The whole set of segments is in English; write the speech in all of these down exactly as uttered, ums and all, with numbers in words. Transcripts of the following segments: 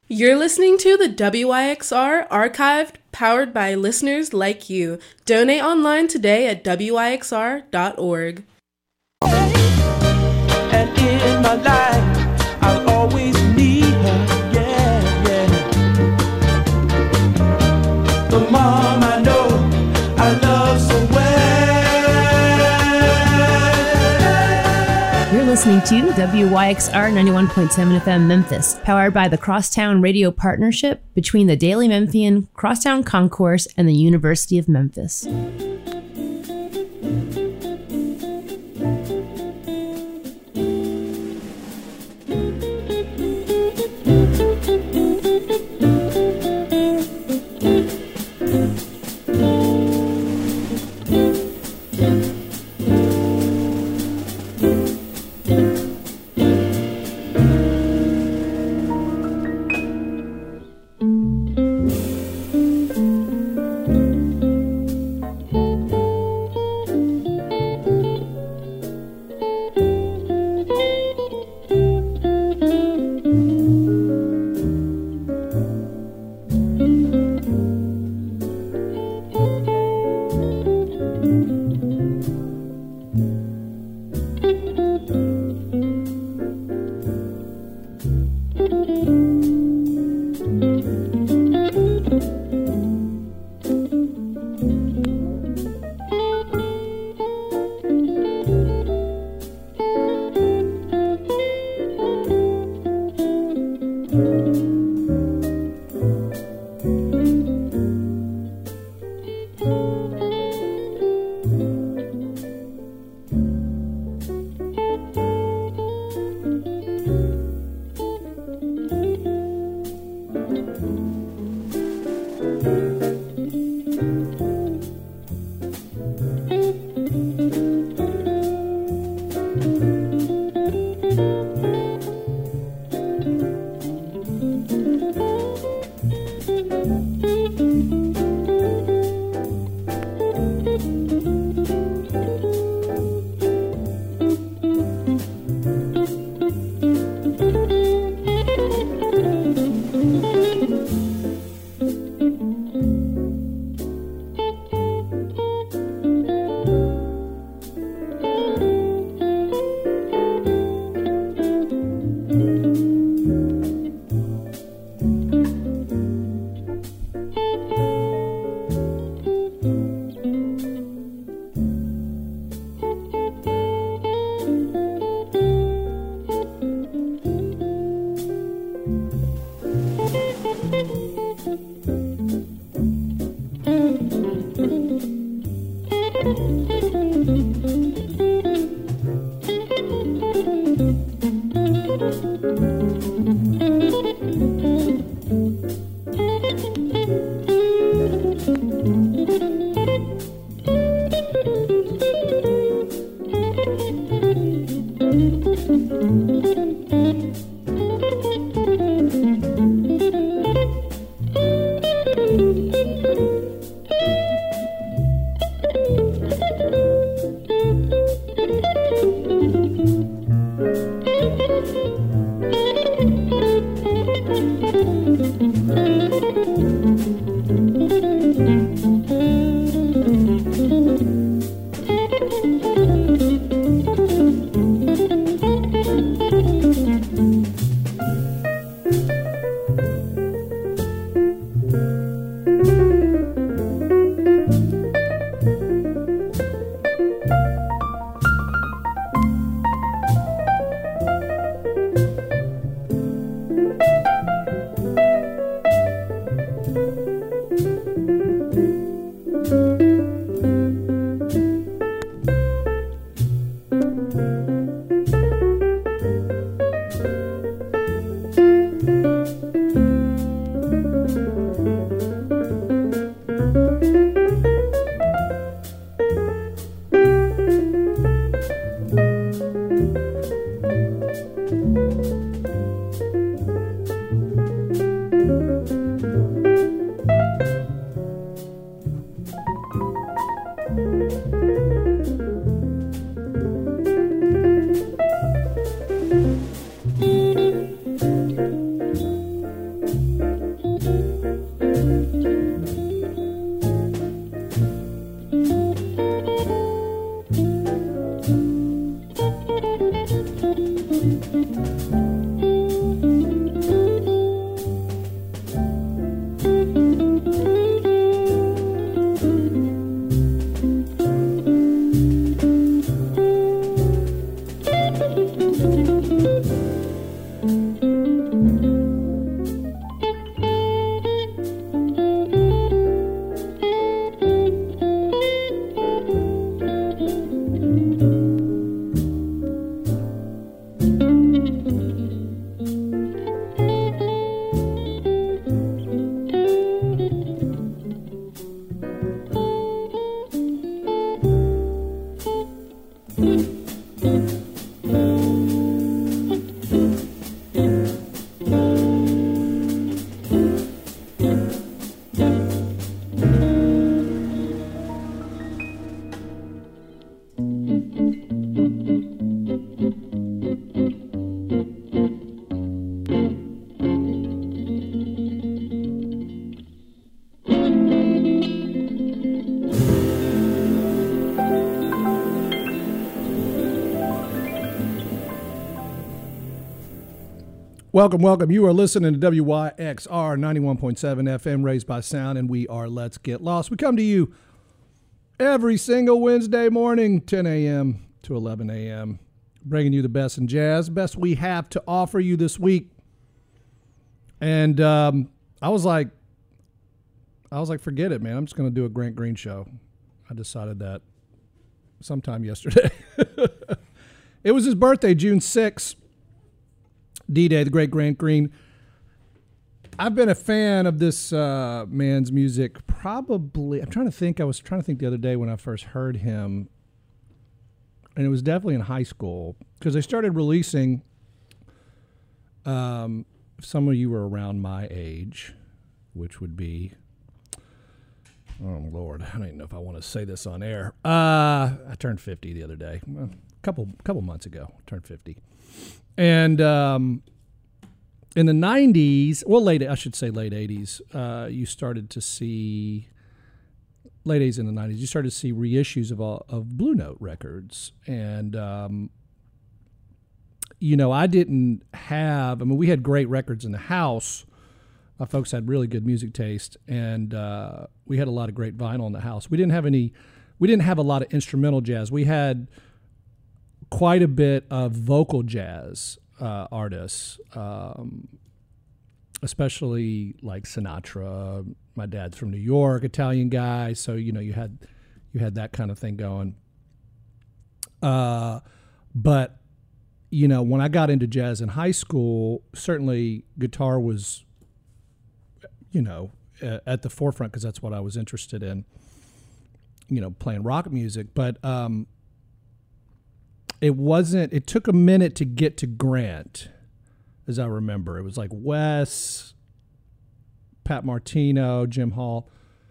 You're listening to the W I X R Archived, powered by listeners like you. Donate online today at W I X R dot org. And in my life, I'll always need her, yeah, yeah. The mom I know, I love so well. You're listening to W Y X R ninety-one point seven F M Memphis, powered by the Crosstown Radio Partnership between the Daily Memphian, Crosstown Concourse, and the University of Memphis. Welcome, welcome. You are listening to W Y X R ninety-one point seven F M, Raised by Sound, and we are Let's Get Lost. We come to you every single Wednesday morning, ten a.m. to eleven a.m., bringing you the best in jazz, best we have to offer you this week. And um, I was like, I was like, forget it, man. I'm just going to do a Grant Green show. I decided that sometime yesterday. It was his birthday, June sixth, D-Day, the great Grant Green. I've been a fan of this uh, man's music probably, I'm trying to think, I was trying to think the other day when I first heard him, and it was definitely in high school, because they started releasing, um, some of you were around my age, which would be, oh, Lord, I don't even know if I want to say this on air. Uh, I turned fifty the other day. Well, a couple, couple months ago, I turned fifty. And um, in the nineties, well, late, I should say late eighties, uh, you started to see, late eighties in the nineties, you started to see reissues of, all, of Blue Note records. And, um, you know, I didn't have, I mean, we had great records in the house. My folks had really good music taste, and uh, we had a lot of great vinyl in the house. We didn't have any, we didn't have a lot of instrumental jazz. We had quite a bit of vocal jazz uh, artists, um, especially like Sinatra. My dad's from New York, Italian guy, so you know you had you had that kind of thing going. Uh, but you know, when I got into jazz in high school, certainly guitar was, you know, at the forefront because that's what I was interested in. You know, playing rock music, but um, it wasn't, it took a minute to get to Grant, as I remember. It was like Wes, Pat Martino, Jim Hall.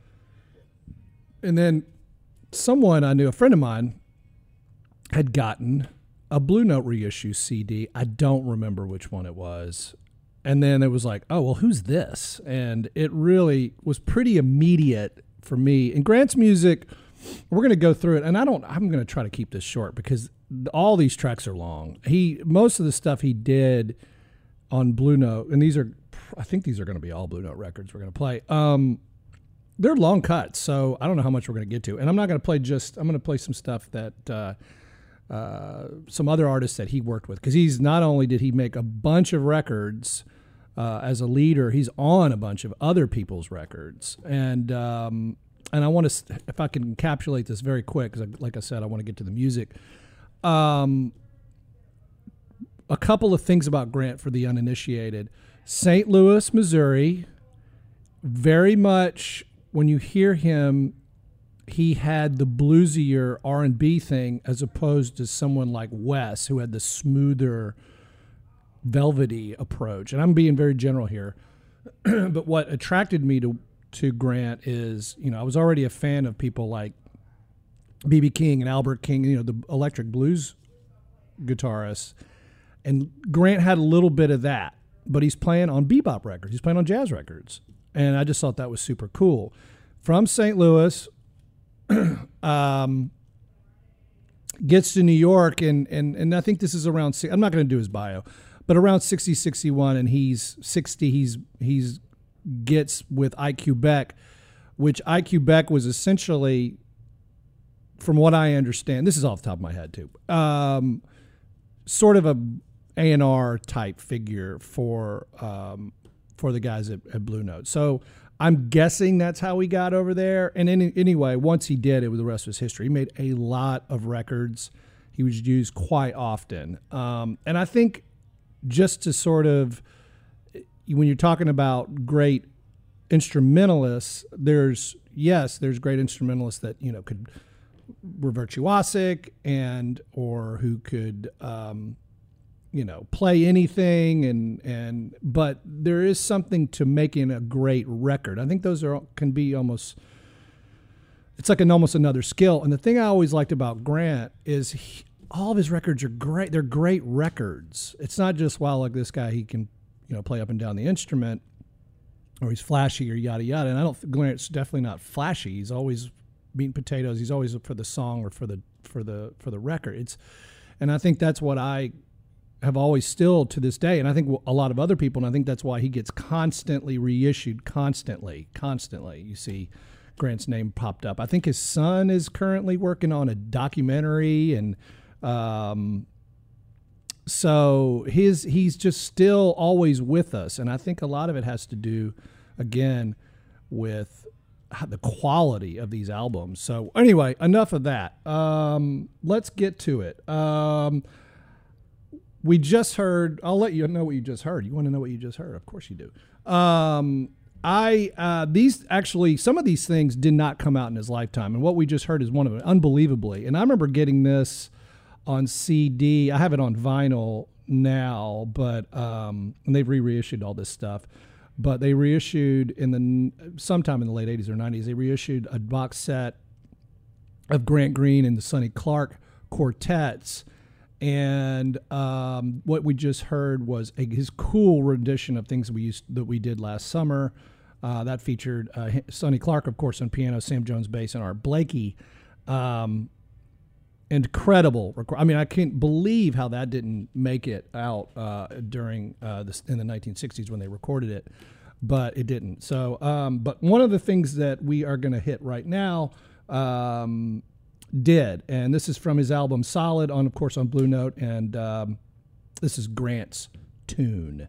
And then someone I knew, a friend of mine, had gotten a Blue Note reissue C D. I don't remember which one it was. And then it was like, oh, well, who's this? And it really was pretty immediate for me. And Grant's music, we're going to go through it. And I don't, I'm going to try to keep this short because all these tracks are long. He, most of the stuff he did on Blue Note, and these are, I think these are going to be all Blue Note records we're going to play. Um, they're long cuts, so I don't know how much we're going to get to. And I'm not going to play just, I'm going to play some stuff that, uh, uh, some other artists that he worked with. Because he's, not only did he make a bunch of records uh, as a leader, he's on a bunch of other people's records. And, um, and I want to, if I can encapsulate this very quick, because like I said, I want to get to the music. Um, a couple of things about Grant for the uninitiated. Saint Louis, Missouri, very much when you hear him, he had the bluesier R and B thing as opposed to someone like Wes, who had the smoother, velvety approach. And I'm being very general here. But what attracted me to, to Grant is, you know, I was already a fan of people like B B King and Albert King, you know, the electric blues guitarists. And Grant had a little bit of that, but he's playing on bebop records. He's playing on jazz records. And I just thought that was super cool. From Saint Louis, um, gets to New York, and, and, and I think this is around, I'm not going to do his bio, but around sixty, sixty-one, and he's sixty, he's, he's gets with I Q Beck, which I Q Beck was essentially, from what I understand, this is off the top of my head too, um, sort of a A and R type figure for um, for the guys at, at Blue Note. So I'm guessing that's how he got over there. And any, anyway, once he did, it was the rest was history. He made a lot of records. He was used quite often. Um, and I think just to sort of, when you're talking about great instrumentalists, there's, yes, there's great instrumentalists that, you know, could, were virtuosic and, or who could, um, you know, play anything, and, and, but there is something to making a great record. I think those are, can be almost, it's like an almost another skill. And the thing I always liked about Grant is he, all of his records are great. They're great records. It's not just, wow, like this guy, he can, you know, play up and down the instrument, or he's flashy or yada yada. And I don't, Grant's definitely not flashy. He's always meat and potatoes. He's always for the song or for the for the for the record. It's, and I think that's what I have always still to this day, and I think a lot of other people, and I think that's why he gets constantly reissued, constantly, constantly. You see Grant's name popped up. I think his son is currently working on a documentary, and um, so his he's just still always with us, and I think a lot of it has to do, again, with the quality of these albums. So anyway, enough of that. Um, let's get to it. Um, We just heard, I'll let you know what you just heard. You want to know what you just heard? Of course you do. Um, I, uh, these actually, some of these things did not come out in his lifetime. And what we just heard is one of them, unbelievably. And I remember getting this on C D. I have it on vinyl now, but, um, and they've re-reissued all this stuff. But they reissued in the, sometime in the late eighties or nineties, they reissued a box set of Grant Green and the Sonny Clark quartets. And um, what we just heard was a, his cool rendition of things we used that we did last summer. Uh, that featured uh, Sonny Clark, of course, on piano, Sam Jones bass, and Art Blakey. Um, incredible! Rec- I mean, I can't believe how that didn't make it out uh, during uh, this, in the nineteen sixties when they recorded it, but it didn't. So, um, but one of the things that we are going to hit right now. Um, did, and this is from his album Solid, on of course on Blue Note, and um, this is Grant's tune.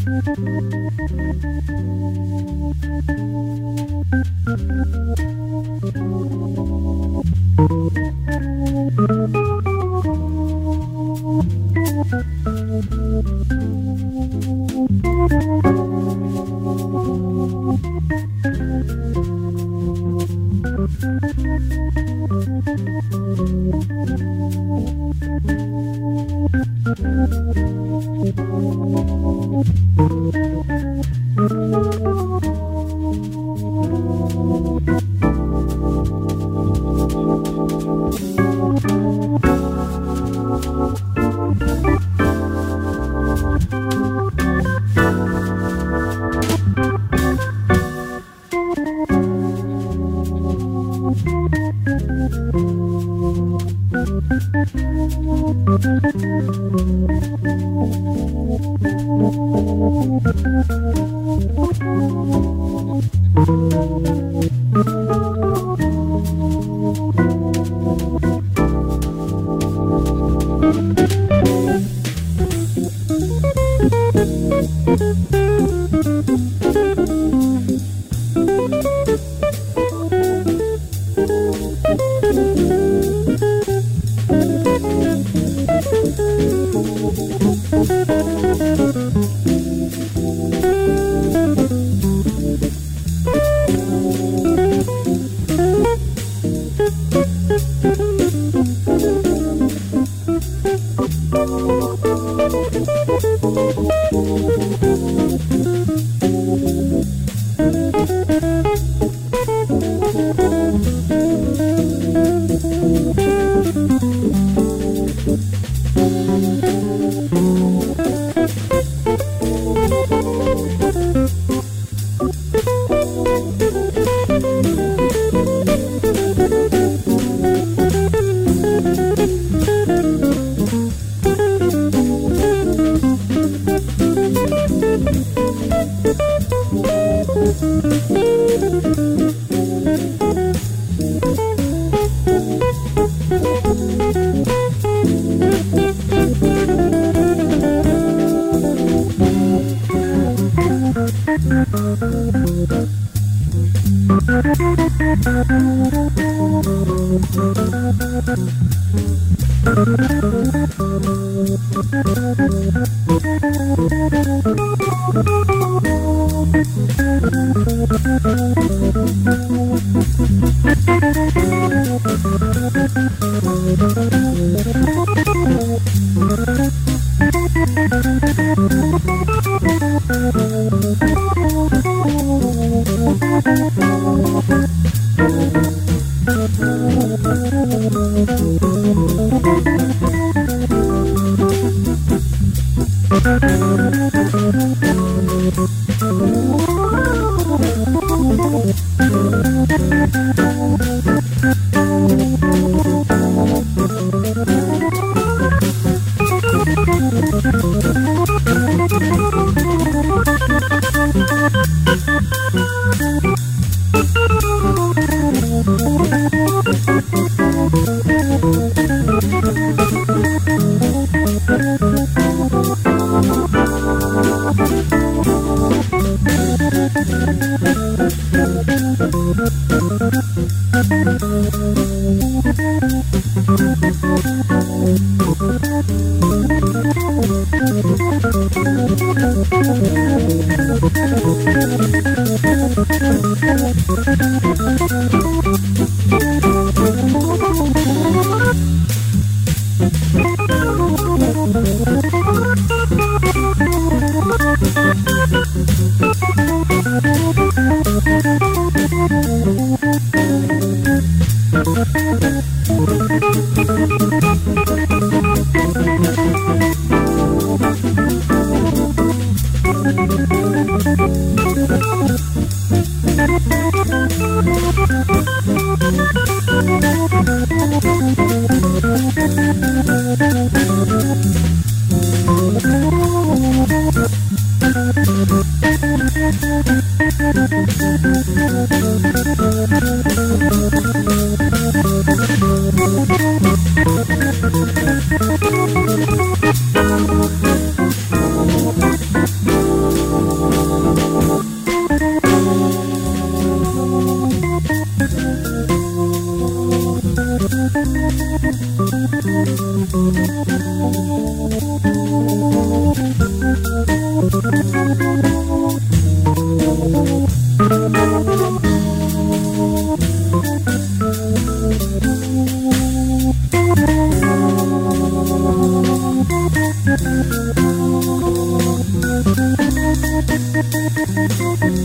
Thank you.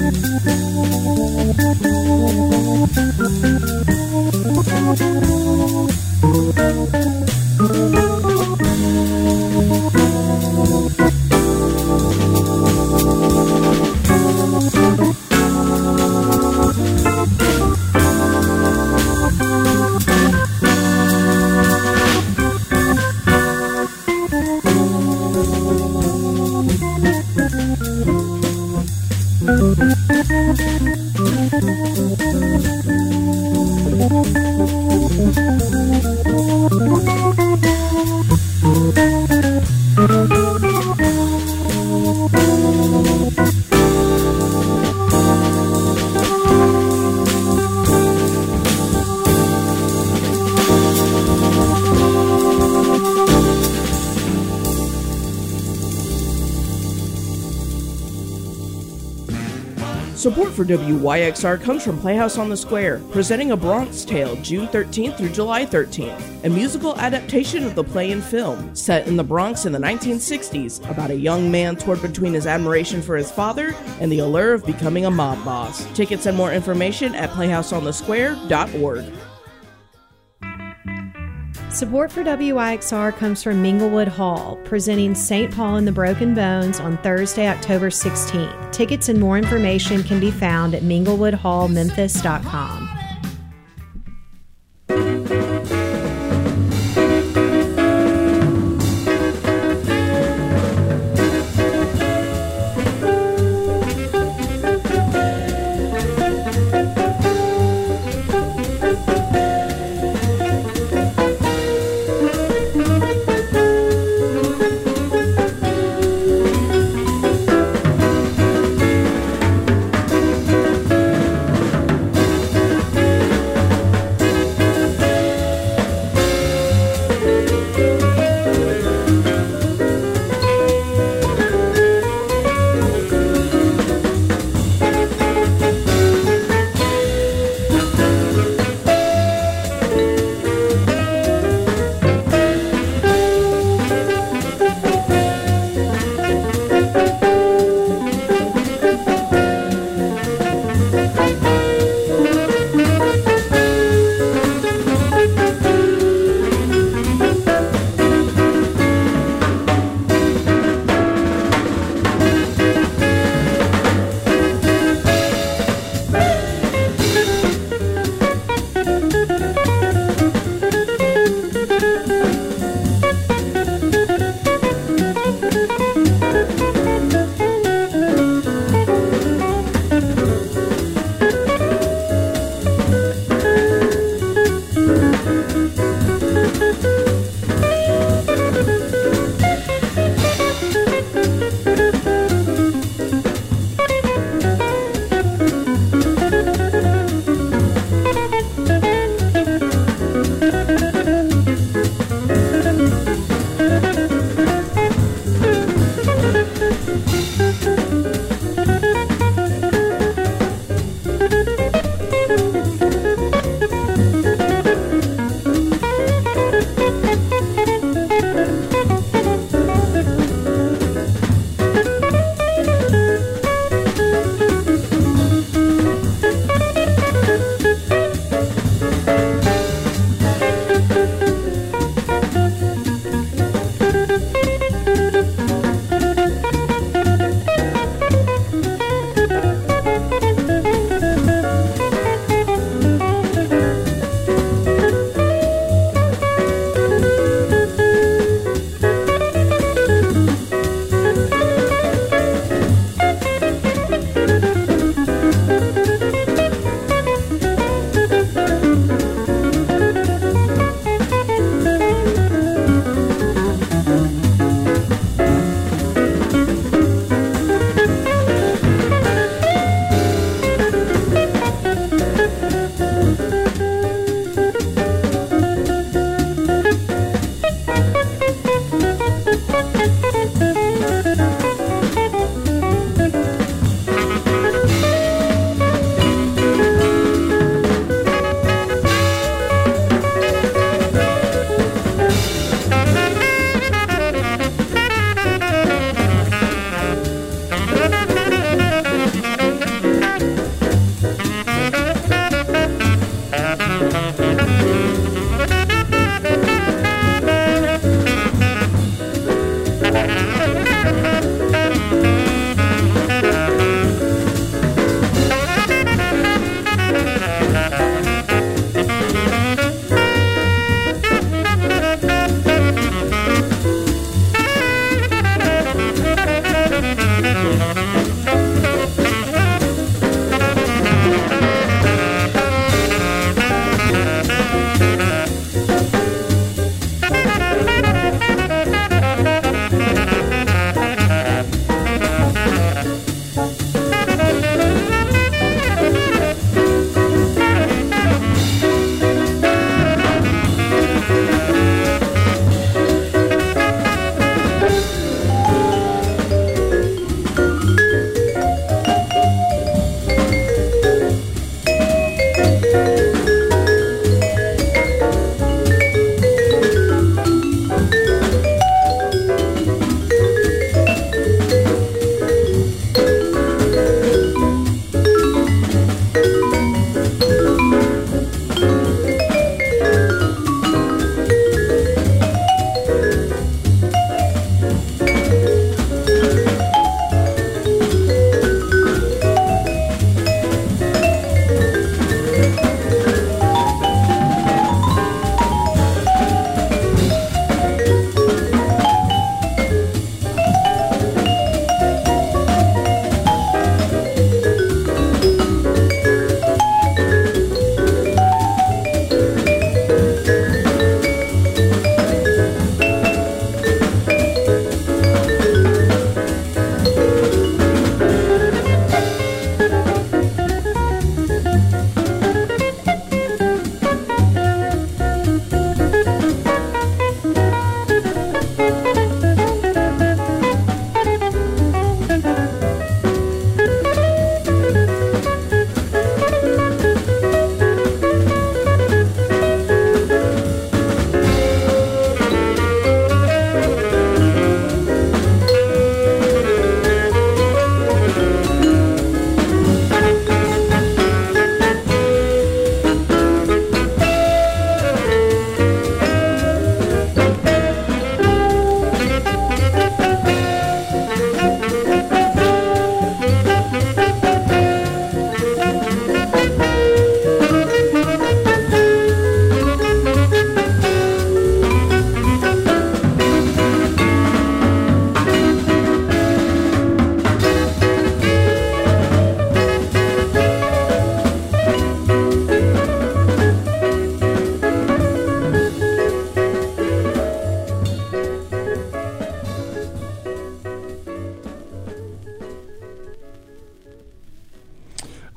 Support for W Y X R comes from Playhouse on the Square, presenting A Bronx Tale June thirteenth through July thirteenth, a musical adaptation of the play and film, set in the Bronx in the nineteen sixties, about a young man torn between his admiration for his father and the allure of becoming a mob boss. Tickets and more information at playhouse on the square dot org. Support for W I X R comes from Minglewood Hall, presenting Saint Paul and the Broken Bones on Thursday, October sixteenth. Tickets and more information can be found at minglewood hall memphis dot com.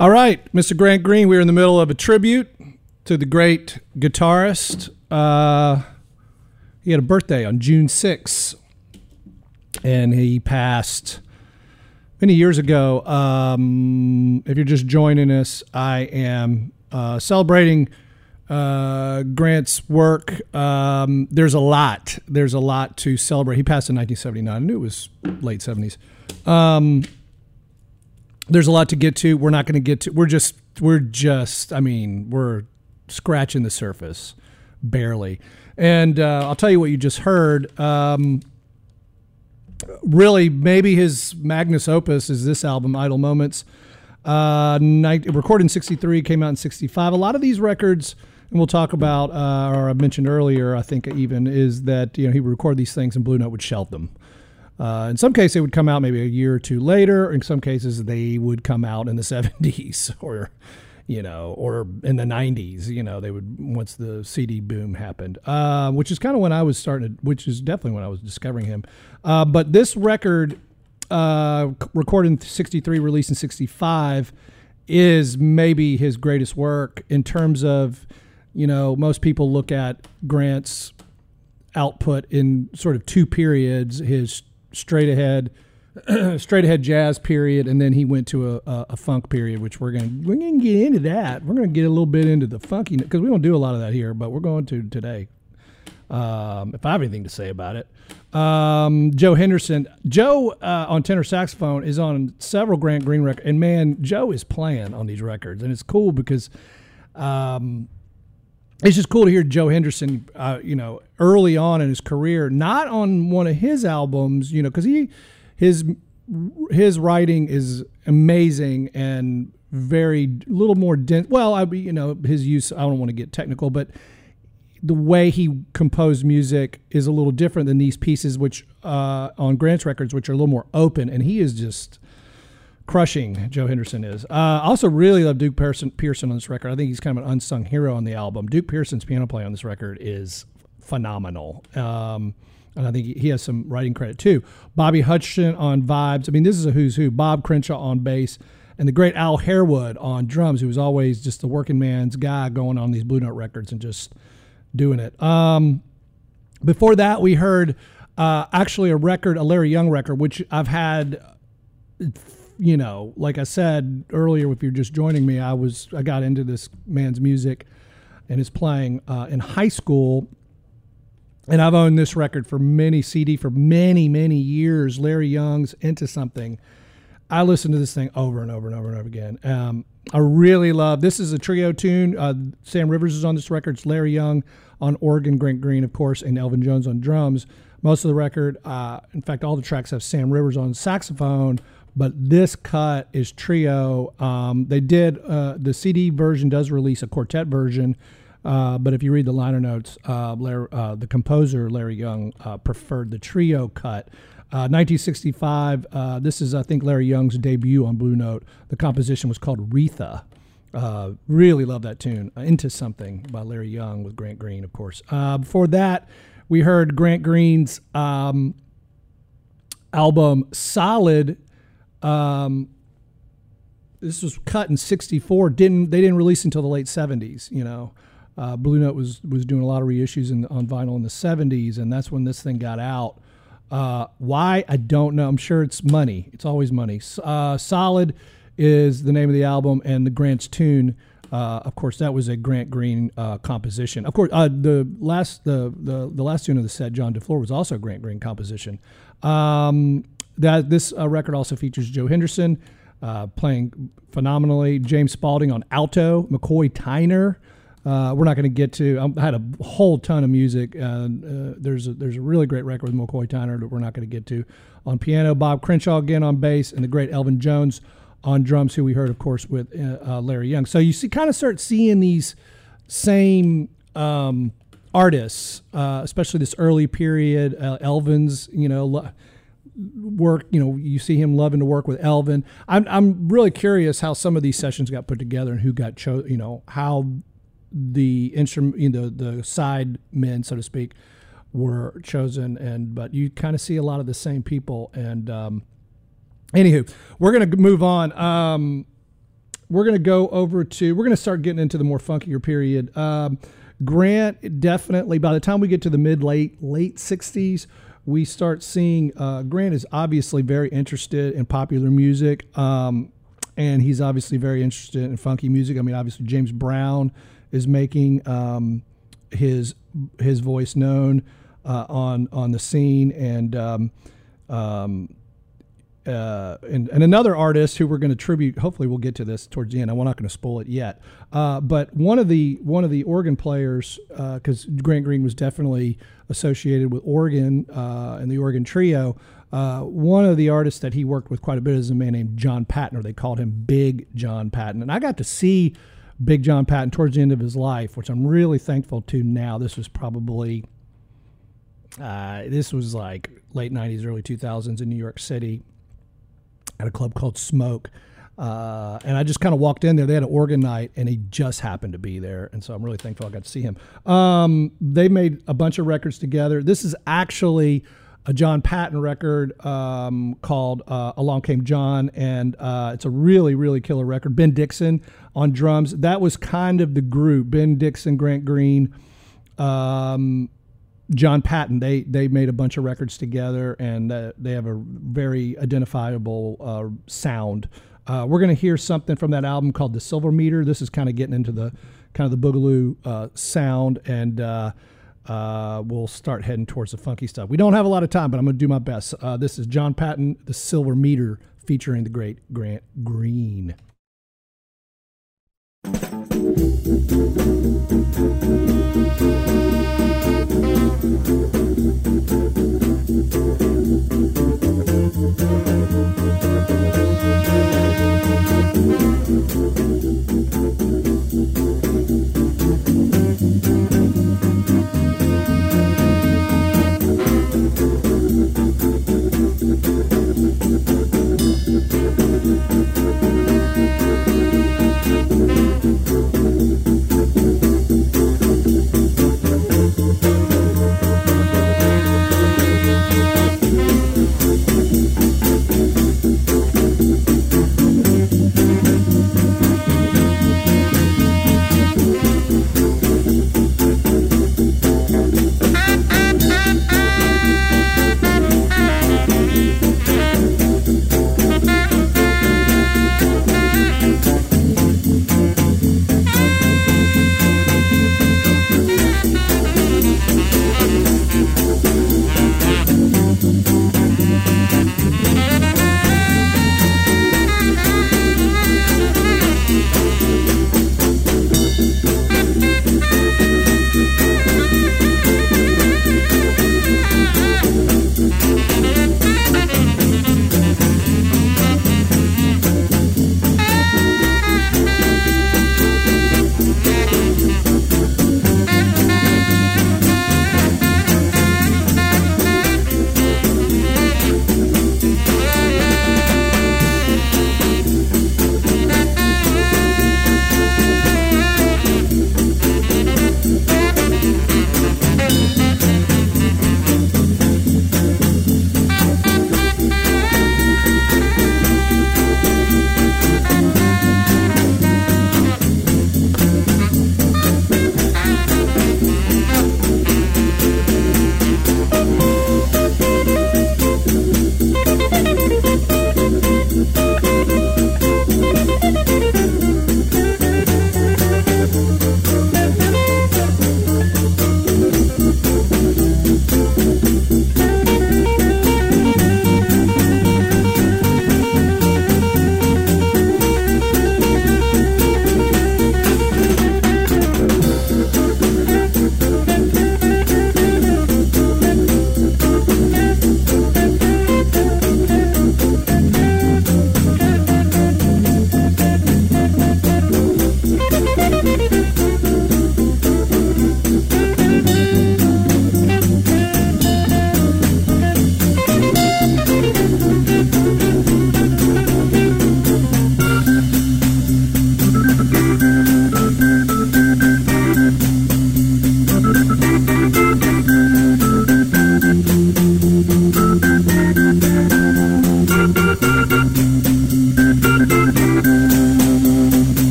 All right, Mister Grant Green, we're in the middle of a tribute to the great guitarist. Uh, he had a birthday on June sixth, and he passed many years ago. Um, if you're just joining us, I am uh, celebrating uh, Grant's work. Um, there's a lot. There's a lot to celebrate. He passed in nineteen seventy-nine. I knew it was late seventies. Um, there's a lot to get to. We're not going to get to. We're just. We're just. I mean, we're scratching the surface, barely. And uh, I'll tell you what you just heard. Um, really, maybe his magnus opus is this album, Idle Moments. Uh, night, recorded in sixty-three, came out in sixty-five. A lot of these records, and we'll talk about, uh, or I mentioned earlier, I think even, is that you know he would record these things and Blue Note would shelve them. Uh, in some cases, it would come out maybe a year or two later. In some cases, they would come out in the seventies or, you know, or in the nineties. You know, they would once the C D boom happened, uh, which is kind of when I was starting. To, which is definitely when I was discovering him. Uh, but this record, uh, recorded in sixty-three, released in sixty-five, is maybe his greatest work in terms of, you know, most people look at Grant's output in sort of two periods: his straight ahead, straight ahead jazz period, and then he went to a, a, a funk period, which we're gonna we're gonna get into that. We're gonna get a little bit into the funky because we don't do a lot of that here, but we're going to today. Um, if I have anything to say about it, um, Joe Henderson, Joe uh, on tenor saxophone is on several Grant Green records, and man, Joe is playing on these records, and it's cool because. Um, It's just cool to hear Joe Henderson, uh, you know, early on in his career, not on one of his albums, you know, because he, his, his writing is amazing and very little more dense. Well, I, you know, his use. I don't want to get technical, but the way he composed music is a little different than these pieces, which uh, on Grant's records, which are a little more open, and he is just. Crushing, Joe Henderson is. Uh, I also really love Duke Pearson, Pearson on this record. I think he's kind of an unsung hero on the album. Duke Pearson's piano play on this record is phenomenal. Um, and I think he has some writing credit too. Bobby Hutcherson on vibes. I mean, this is a who's who. Bob Crenshaw on bass. And the great Al Harewood on drums, who was always just the working man's guy going on these Blue Note records and just doing it. Um, before that, we heard uh, actually a record, a Larry Young record, which I've had... You know, like I said earlier, if you're just joining me, I was I got into this man's music and his playing uh, in high school, and I've owned this record for many C D for many many years. Larry Young's Into Something. I listened to this thing over and over and over and over again. Um, I really love this. Is a trio tune. Uh, Sam Rivers is on this record. It's Larry Young on organ, Grant Green, of course, and Elvin Jones on drums. Most of the record, uh, in fact, all the tracks have Sam Rivers on saxophone. But this cut is trio. Um, they did, uh, the C D version does release a quartet version, uh, but if you read the liner notes, uh, Larry, uh, the composer, Larry Young, uh, preferred the trio cut. Uh, nineteen sixty-five, uh, this is, I think, Larry Young's debut on Blue Note. The composition was called Retha. Uh, really love that tune. Uh, Into Something by Larry Young with Grant Green, of course. Uh, before that, we heard Grant Green's um, album Solid. Um, this was cut in sixty-four. Didn't they didn't release until the late seventies? You know, uh, Blue Note was was doing a lot of reissues in, on vinyl in the seventies, and that's when this thing got out. Uh, why I don't know. I'm sure it's money. It's always money. Uh, Solid is the name of the album, and the Grant's tune. Uh, of course, that was a Grant Green uh, composition. Of course, uh, the last the, the the last tune of the set, John DeFleur, was also a Grant Green composition. Um, That this uh, record also features Joe Henderson uh, playing phenomenally, James Spaulding on alto, McCoy Tyner. Uh, we're not going to get to. Um, I had a whole ton of music. Uh, uh, there's a, there's a really great record with McCoy Tyner that we're not going to get to. On piano, Bob Crenshaw again on bass, and the great Elvin Jones on drums, who we heard, of course, with uh, uh, Larry Young. So you see, kind of start seeing these same um, artists, uh, especially this early period. Uh, Elvin's, you know. Lo- work, you know, you see him loving to work with Elvin. I'm I'm really curious how some of these sessions got put together and who got chosen, you know, how the instrument, you know, the side men, so to speak, were chosen. And but you kind of see a lot of the same people. And um, anywho, we're going to move on. Um, we're going to go over to, we're going to start getting into the more funkier period. Um, Grant, definitely, by the time we get to the mid, late, late sixties, we start seeing, uh, Grant is obviously very interested in popular music, um, and he's obviously very interested in funky music. I mean, obviously, James Brown is making um, his his voice known uh, on on the scene, and um, um, uh, and, and another artist who we're going to tribute. Hopefully, we'll get to this towards the end. I'm not going to spoil it yet. Uh, but one of the one of the organ players, because uh, Grant Green was definitely associated with organ uh, and the organ trio. Uh, one of the artists that he worked with quite a bit is a man named John Patton, or they called him Big John Patton. And I got to see Big John Patton towards the end of his life, which I'm really thankful to now. This was probably, uh, this was like late nineties, early two thousands in New York City at a club called Smoke. Uh, and I just kind of walked in there. They had an organ night, and he just happened to be there. And so I'm really thankful I got to see him. Um, they made a bunch of records together. This is actually a John Patton record um, called uh, Along Came John, and uh, it's a really, really killer record. Ben Dixon on drums. That was kind of the group. Ben Dixon, Grant Green, um, John Patton. They they made a bunch of records together, and uh, they have a very identifiable uh, sound. Uh, we're going to hear something from that album called The Silver Meter. This is kind of getting into the kind of the boogaloo uh, sound, and uh, Uh, we'll start heading towards the funky stuff. We don't have a lot of time, but I'm going to do my best. Uh, this is John Patton, The Silver Meter, featuring the great Grant Green.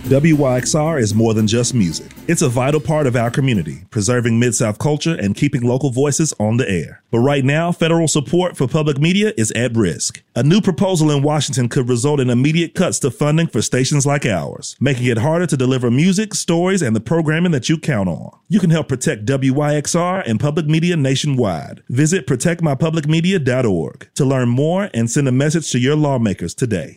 W Y X R is more than just music. It's a vital part of our community, preserving Mid-South culture and keeping local voices on the air. But right now, federal support for public media is at risk. A new proposal in Washington could result in immediate cuts to funding for stations like ours, making it harder to deliver music, stories, and the programming that you count on. You can help protect W Y X R and public media nationwide. Visit protect my public media dot org to learn more and send a message to your lawmakers today.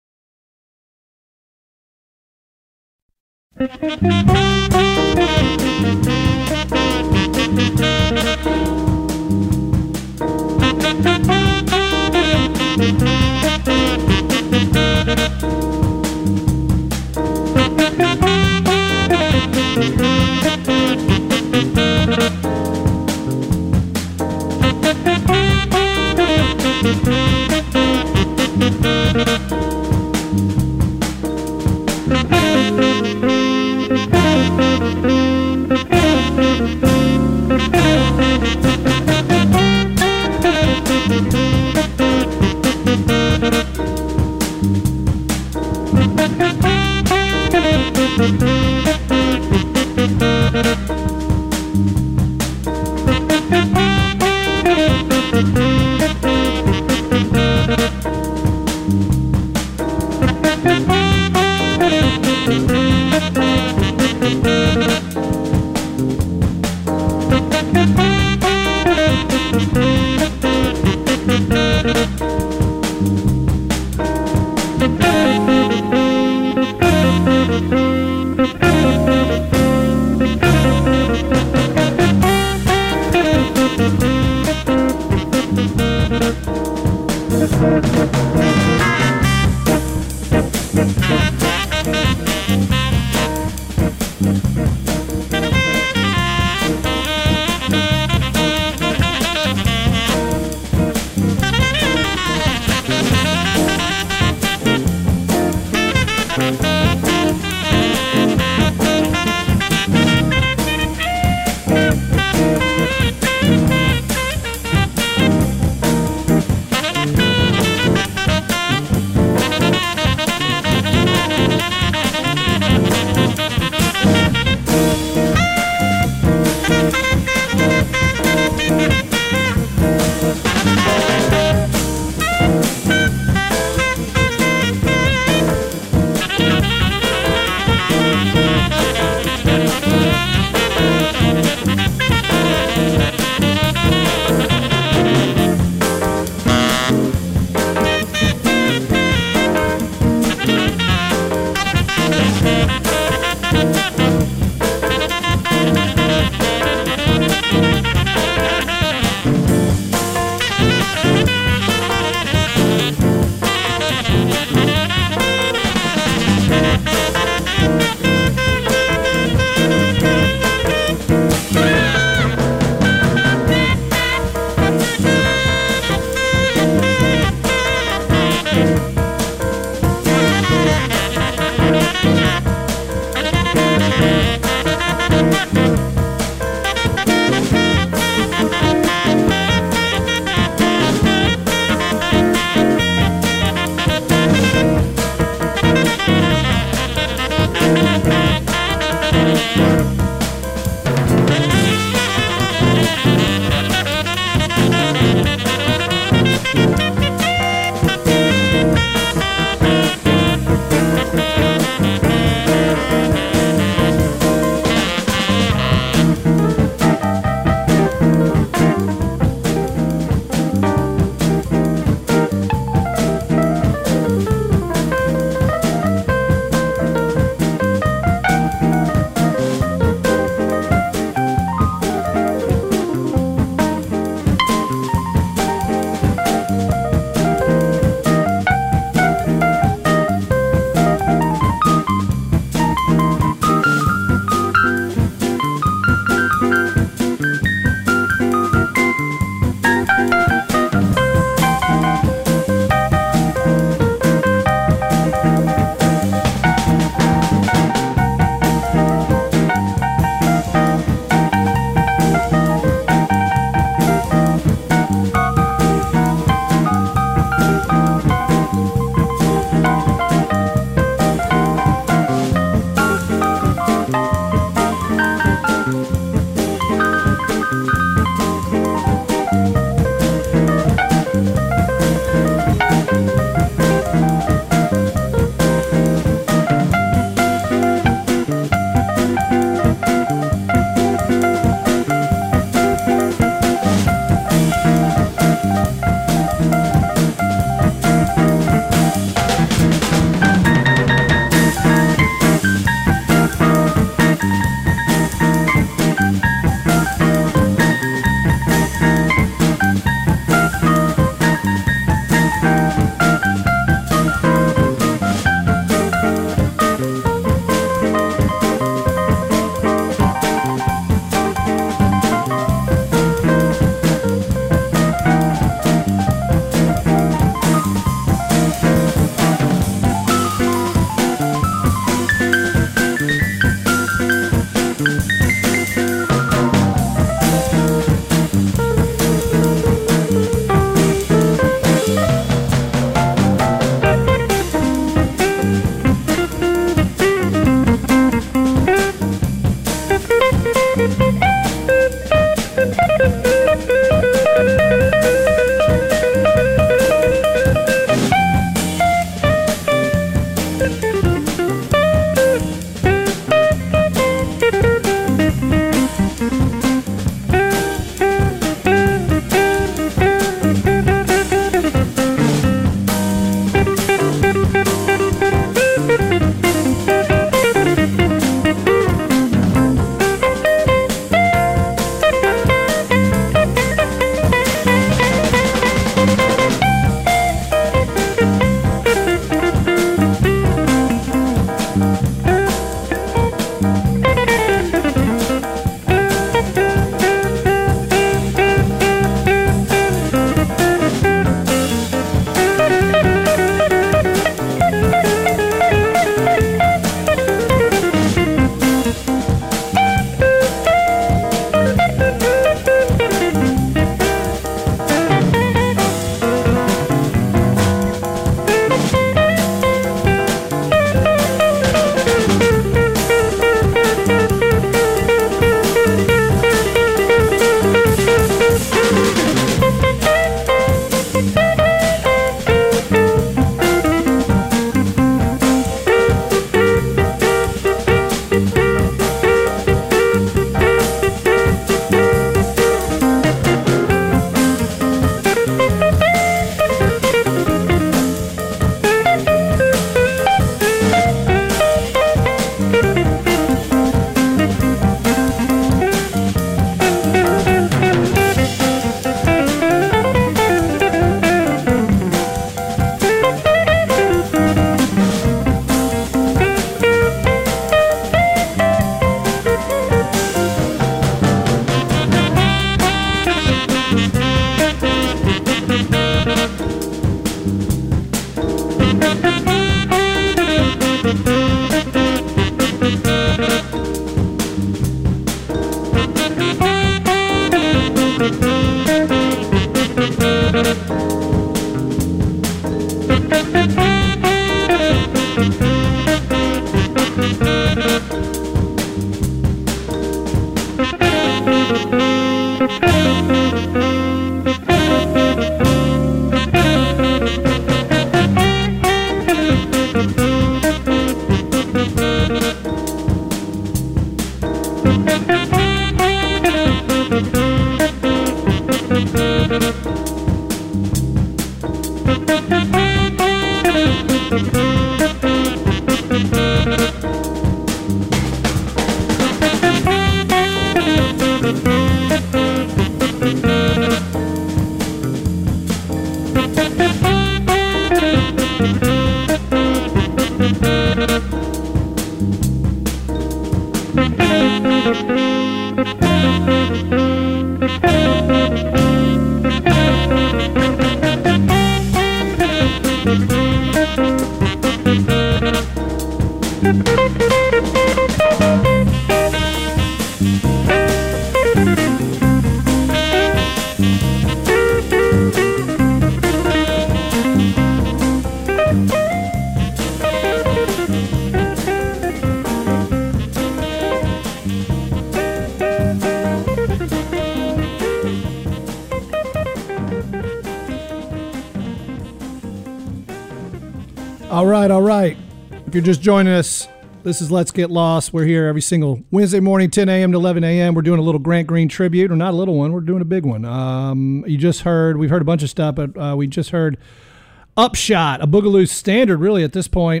All right, all right. If you're just joining us, this is Let's Get Lost. We're here every single Wednesday morning, ten a.m. to eleven a.m. We're doing a little Grant Green tribute, or not a little one. We're doing a big one. Um, you just heard, we've heard a bunch of stuff, but uh, we just heard Upshot, a Boogaloo standard, really, at this point.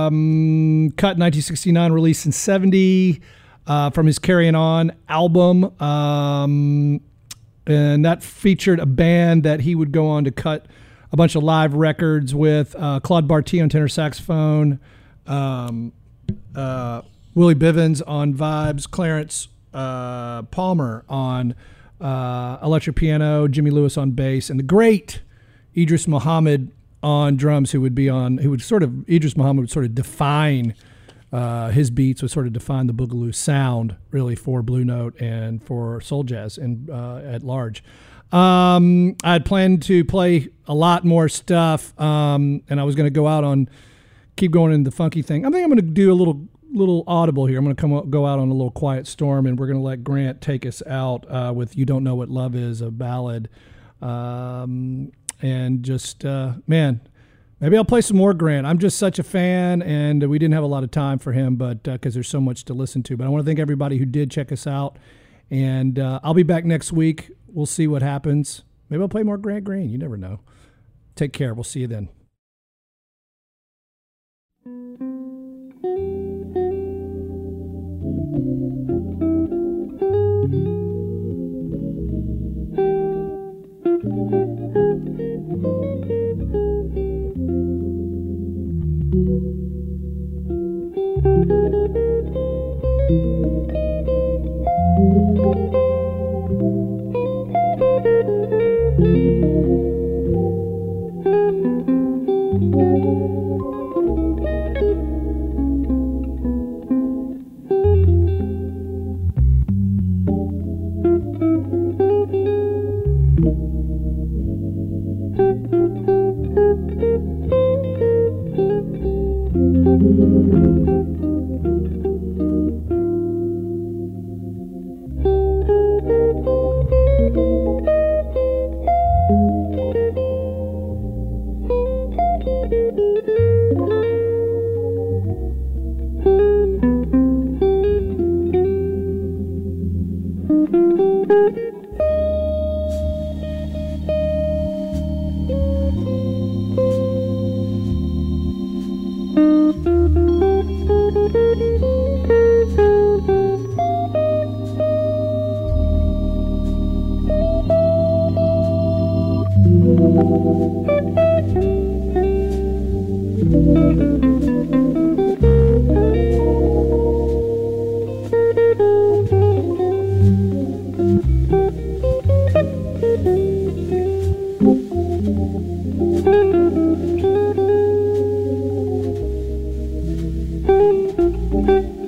Um, cut in nineteen sixty-nine, released in seventy uh, from his Carrying On album. Um, and that featured a band that he would go on to cut a bunch of live records with, uh, Claude Barty on tenor saxophone, um, uh, Willie Bivens on vibes, Clarence uh, Palmer on uh, electric piano, Jimmy Lewis on bass, and the great Idris Muhammad on drums, who would be on, who would sort of, Idris Muhammad would sort of define, uh, his beats would sort of define the Boogaloo sound, really, for Blue Note and for soul jazz and uh, at large. Um, I had planned to play a lot more stuff, um, and I was going to go out on, keep going into the funky thing. I think I'm going to do a little little audible here. I'm going to come go out on a little Quiet Storm, and we're going to let Grant take us out uh, with "You Don't Know What Love Is," a ballad, um, and just uh, man, maybe I'll play some more Grant. I'm just such a fan, and we didn't have a lot of time for him, but because uh, there's so much to listen to. But I want to thank everybody who did check us out, and uh, I'll be back next week. We'll see what happens. Maybe I'll play more Grant Green. You never know. Take care. We'll see you then. Thank you.